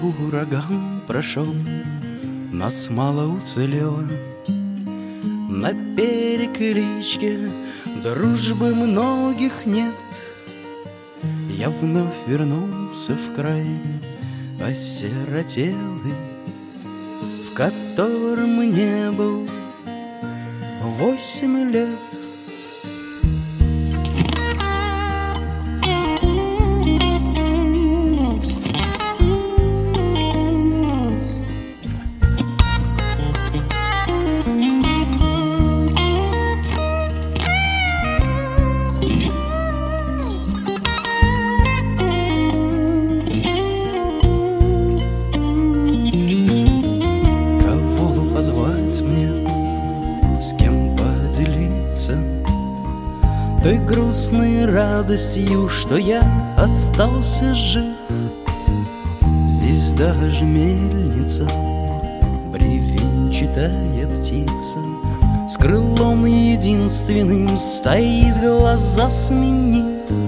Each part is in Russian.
ураган прошел, нас мало уцелело. На перекличке дружбы многих нет. Я вновь вернулся в край осиротелый, в котором не был 8 лет. Той грустной радостью, что я остался жив. Здесь даже мельница, бревенчатая птица, с крылом единственным стоит, глаза сменив.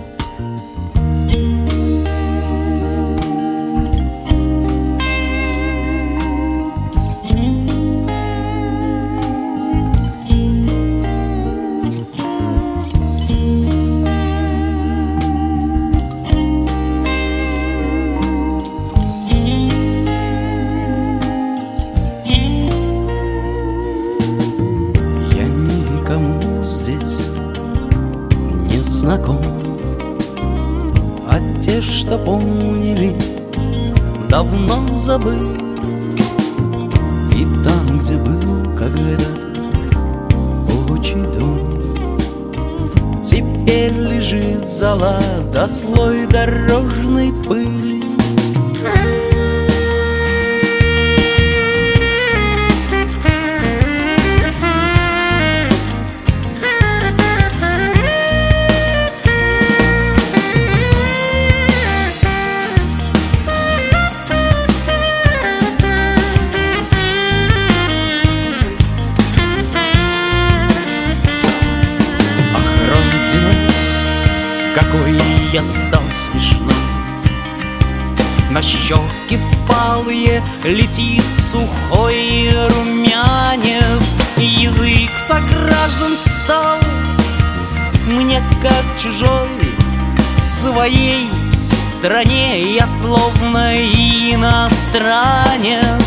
Знаком, а те, что помнили, давно забыл. И там, где был когда-то отчий дом, теперь лежит зола да слой дорожной пыли. Какой я стал смешной, на щеки впалые летит сухой румянец. Язык сограждан стал мне как чужой. В своей стране я словно иностранец.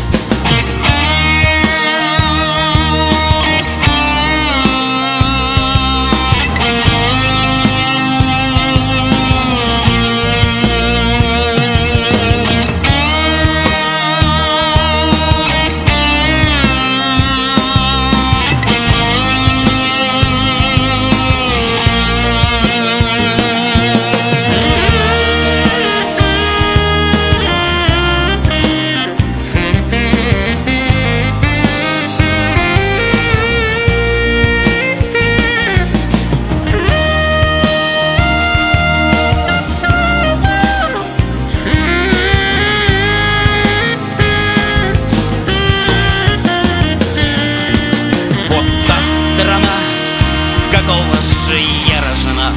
Какого же я рожна,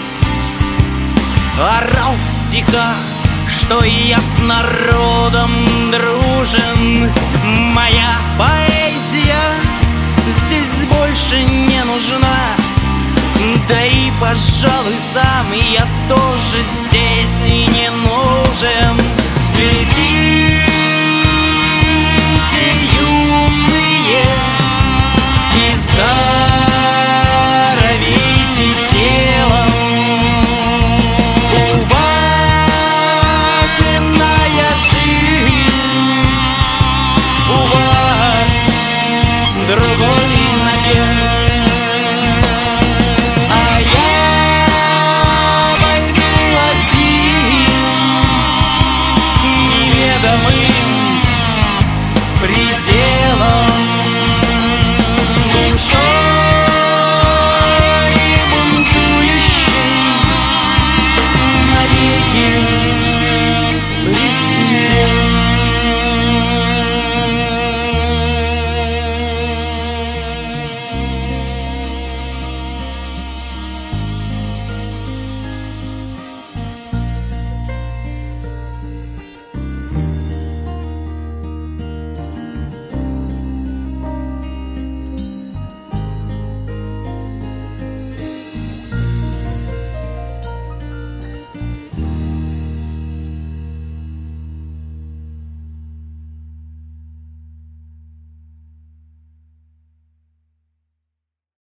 орал в стихах, что я с народом дружен. Моя поэзия здесь больше не нужна, да и, пожалуй, сам я тоже здесь и не нужен.